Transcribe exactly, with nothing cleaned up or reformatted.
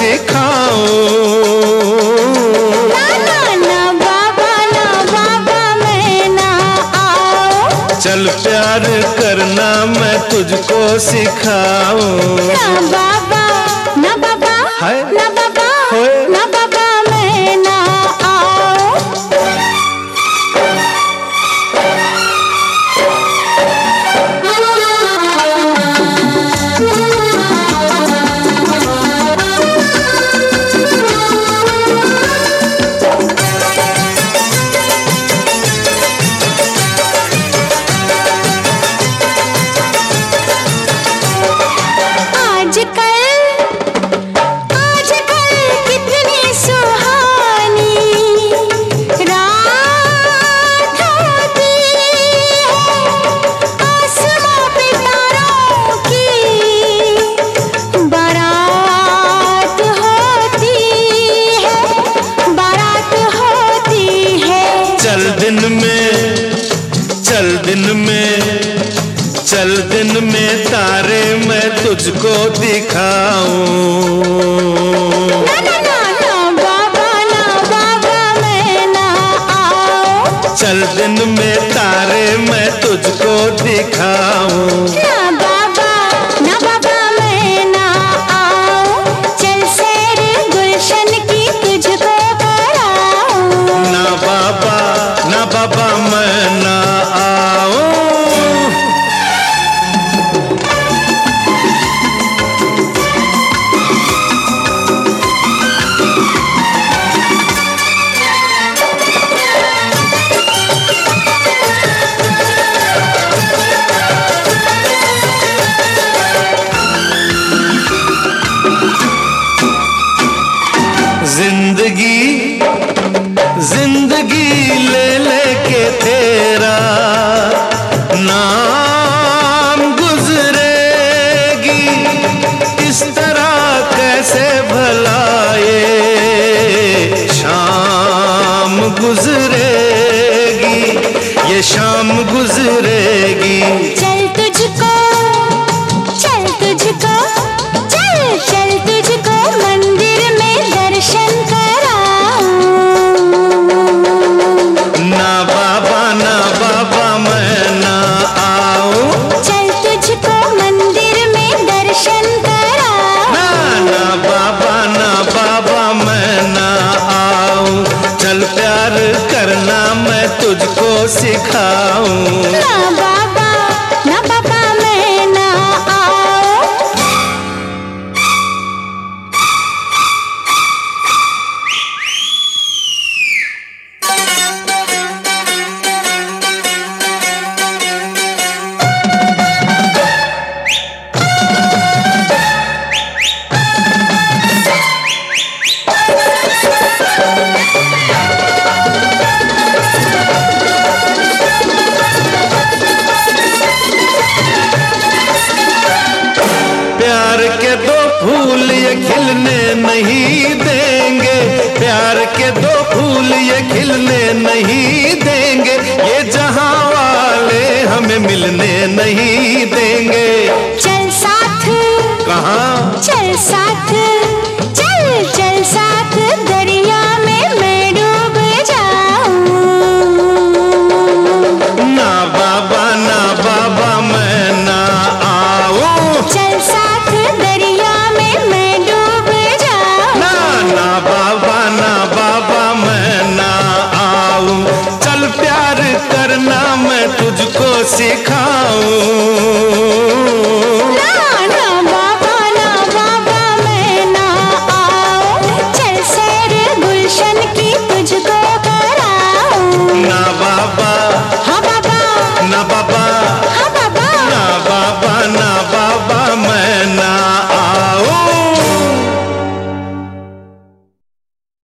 सिखाऊं। ना ना ना बाबा ना बाबा मैं ना आऊं। चल प्यार करना मैं तुझको सिखाऊं। ना बाबा ना बाबा हाय ना बाबा होए ना बाबा मैं ना आऊं। चल दिन में चल दिन में चल दिन में तारे मैं तुझको दिखाऊं। ना ना ना ना बाबा ना बाबा मैं ना आऊं। चल दिन में तारे मैं तुझको दिखाऊं। ना बाबा ना बाबा मैं ना आऊं। चल सैर गुलशन की तुझको कराऊं। ना बाबा ना बाबा मैं ना आऊं। जिंदगी जिंदगी ले लेके तेरा नाम गुजरेगी। इस तरह कैसे भला ये शाम गुजरेगी, ये शाम गुजरेगी। चल तुझको चल तुझको चल चल तुझको मंदिर में दर्शन कराऊं। ना बाबा ना बाबा मैं ना आऊं। चल तुझको मंदिर में दर्शन कराऊं। ना ना बाबा ना बाबा मैं ना आऊं। चल प्यार करना मैं तुझको सिखाऊं। ना बाबा ना बाबा मैं ना आऊं। प्यार के दो फूल ये खिलने नहीं देंगे। प्यार के दो फूल ये खिलने नहीं देंगे। ये जहां वाले हमें मिलने नहीं देंगे। चल साथ कहाँ चल साथ चल चल साथ दरिया में मैं डूब जाऊं। ना बाबा ना बाबा मैं ना आऊं। चल साथ दरिया में मैं डूब जाऊं। ना ना बाबा ना बाबा मैं ना आऊं। चल प्यार करना मैं तुझको सिखा